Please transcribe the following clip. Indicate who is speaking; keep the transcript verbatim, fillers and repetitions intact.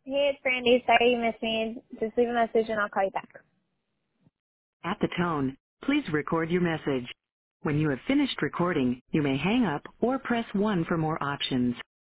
Speaker 1: Hey, it's Brandy. Sorry you missed me. Just leave a message and I'll call you back.
Speaker 2: At the tone, please record your message. When you have finished recording, you may hang up or press one for more options.